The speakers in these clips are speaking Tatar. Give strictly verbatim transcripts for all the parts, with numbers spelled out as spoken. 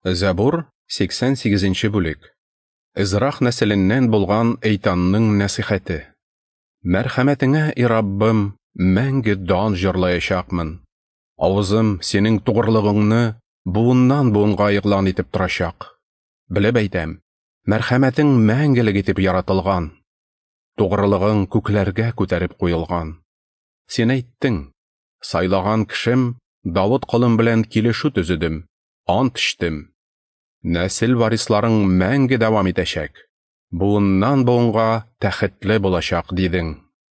Забур сиксән сигезенче бүлек. Израх нәселеннән булган әйтанның нәсихәте. Мәрхәмәтеңә, и Раббым, мәңге дан җырлаячакмын. Авызым синең тугрылыгыңны буыннан буынга игълан итеп торачак. Белеп әйтәм, мәрхәмәтең мәңгелек итеп яратылган. Тугрылыгың күкләргә күтәреп куелган. Син әйттең, сайлаган кешем Давыд кылым белән килешү төзедем, ант иштем. Нәсел варисларың мәңге дәвам итәчәк. Буыннан буынга тәхетле булачак дидең.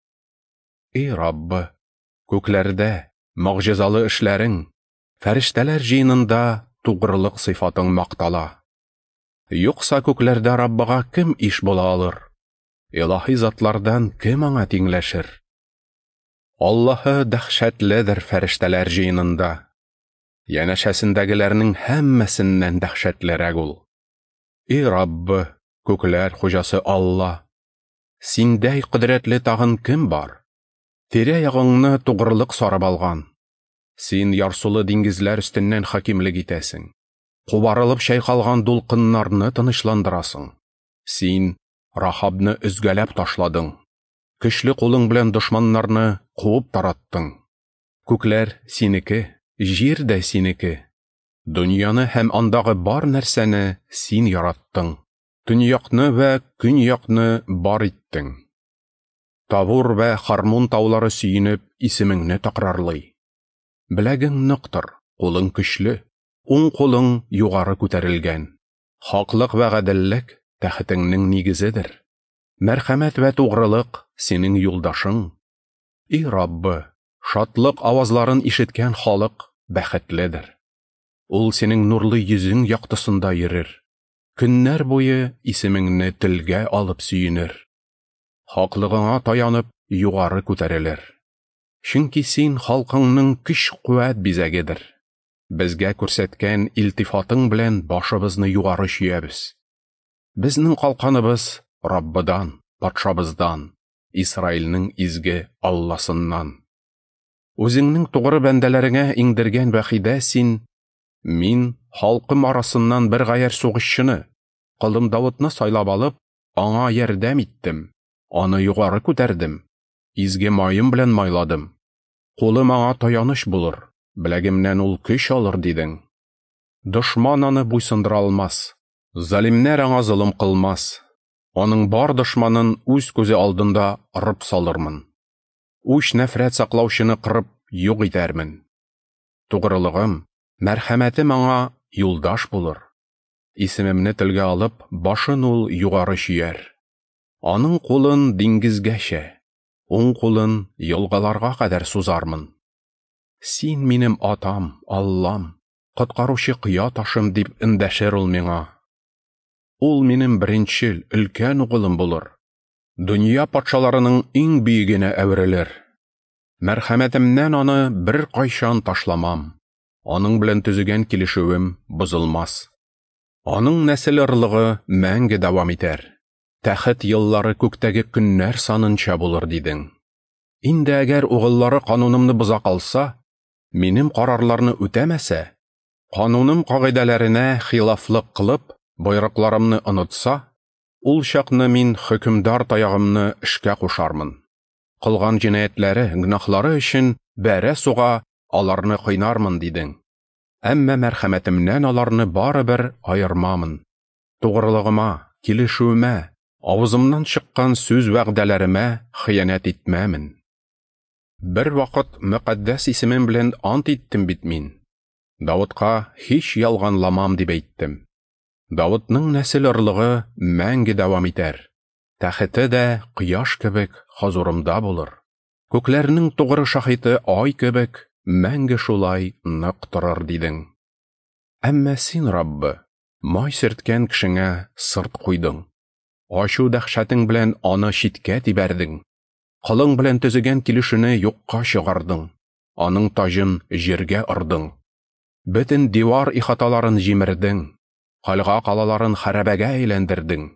И Раббы, күкләрдә могҗизалы эшләрең, фәрештәләр җыенында тугрылык сыйфатың мактала. Юкса күкләрдә Раббыга кем иш була алыр? Илаһи затлардан кем аңа тиңләшер? Аллаһы дәһшәтледер фәрештәләр җыенында. Янәшәсендәгеләрнең һәммәсеннән дәһшәтлерәк ул. И Раббы, күкләр хуҗасы Алла, синдәй кодрәтле тагын кем бар? Тирә-ягыңны тугрылык сарып алган. Син ярсулы диңгезләр өстеннән хакимлек итәсең. Кубарылып чайкалган дулкыннарны тынычландырасың. Син Рахабны өзгәләп ташладың. Көчле кулың белән дошманнарны куып тараттың. Күкләр синеке, җир дә синеке. Дөньяны һәм андагы бар нәрсәне син яраттың. Төньякны вә көньякны бар иттең. Тавур вә Хармун таулары сөйенеп исемеңне такрарлый. Беләгең ныктыр, кулың көчле, уң кулың югары күтәрелгән. Хаклык вә гаделлек тәхетеңнең нигезедер. Мәрхәмәт вә тугрылык синең юлдашың. И Раббы, шатлык авазларын ишеткән халык бәхетледер. Ул синең нурлы йөзең яктысында йөрер. Көннәр буе исемеңне телгә алып сөенер. Хаклыгыңа таянып югары күтәрелер. Чөнки син халкыңның көч-куәт бизәгедер. Безгә күрсәткән илтифатың белән башыбызны югары чөябез. Безнең калканыбыз Раббыдан, патшабыздан, Исраилнең изге Алласыннан. Үзеңнең тугры бәндәләреңә иңдергән вәхидә син, мин халкым арасыннан бер гаяр сугышчыны, кылым Давыдны сайлап алып, аңа ярдәм иттем, аны югары күтәрдем, изге майым белән майладым. Кулым аңа таяныч булыр, беләгемнән ул көч алыр дидең. Дошман аны буйсындыра алмас, залимнәр аңа золым кылмас. Аның бар дошманын үз күзе алдында ырып салырмын. Үч нәфрәт саклаучыны кырып юк итәрмен. Тугрылыгым, мәрхәмәтем аңа юлдаш булыр. Исемемне телгә алып, башын ул югары чөяр. Аның кулын диңгезгәчә, уң кулын елгаларга кадәр сузармын. Син минем атам, Аллам, коткаручы кыя ташым дип эндәшер ул миңа. Ул минем беренчел, өлкән угылым булыр. Дөнья патшаларының иң биегенә әверелер. Мәрхәмәтемнән аны бер кайчан ташламам. Аның белән төзегән килешүем бозылмас. Аның нәсел ырлыгы мәңге дәвам итәр. Тәхет еллары күктәге көннәр санынча булыр дидең. Инде әгәр угыллары канунымны боза калса, минем карарларны үтәмәсә, кануным кагыйдәләренә хилафлык кылып, бойрыкларымны онытса, ул чакны мин хөкемдар таягымны эшкә кушармын. Кылган җинаятьләре, гөнаһлары өчен бәрә суга аларны кыйнармын дидең. Әмма мәрхәмәтемнән аларны барыбер аермамын. Тугрылыгыма, килешүемә, авызымнан чыккан сүз вәгъдәләремә хыянәт итмәмен. Бер вакыт мөкаддәс исемем белән ант иттем бит мин. Давыдка һич ялганламам дип әйттем. Давыдның нәсел ырлыгы мәңге дәвам итәр. Тәхете дә кояш кебек хозурымда булыр. Күкләрнең тугры шаһиты ай кебек мәңге шулай нык торыр дидең. Әмма син, Раббы, май сөрткән кешеңә сырт куйдың. Ачу дәһшәтең белән аны читкә тибәрдең. Кылың белән төзегән килешүне юкка чыгардың. Аның таҗын җиргә ырдың. Бөтен дивар ихаталарын җимердең. Калга калаларын хәрабәгә әйләндердең.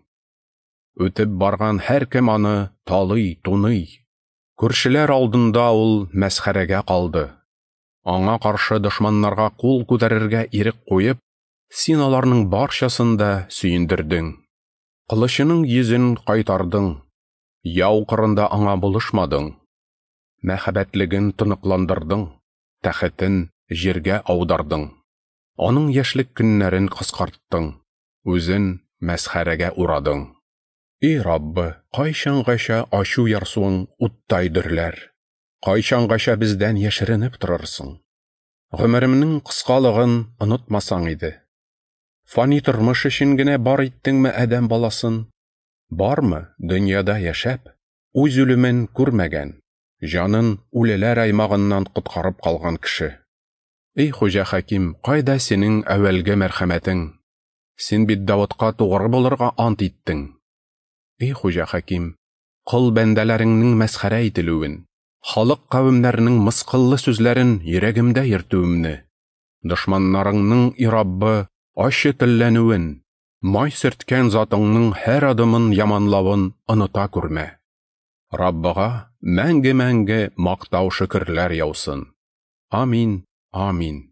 Үтеп барган һәр кем аны талый, туный. Күршеләр алдында ул мәсхәрәгә калды. Аңа каршы дошманнарга кул күтәрергә ирек куеп, Син аларның барчасын да сөендердең. Кылычының йөзен кайтардың. Яу кырында аңа булышмадың. Мәхәббәтлеген тыныкландырдың. Тәхетен җиргә аудардың. Аның яшьлек көннәрен кыскарттың. Үзен мәсхәрәгә урадың. И Раббы, кайчангаcha ачу ярсуың уттай дөрләр? Кайчангаcha бездән яшеренеп торырсың? Гомеремнең кыскалыгын онытмасаң иде. Фани тормыш өчен генә бар иттеңме адәм баласын? Бармы дөньяда яшәп, үз үлемен күрмәгән, җанын үлеләр аймагыннан коткарып калган кеше? Эй Хуҗа Хаким, кайда синең әвәлге мәрхәмәтең? Син бит Давыдка тугры булырга ант иттең. Эй Хуҗа Хаким, кол бәндәләреңнең мәсхәрә ителүен, халык кавемнәренең мыскыллы сүзләрен йөрәгемдә йөртүемне, дошманнарыңның и Раббы ачы телләнүен, май сөрткән затыңның һәр адымын яманлавын оныта күрмә. Раббыга мәңге-мәңге мактау шөкерләр яусын. Амин, амин.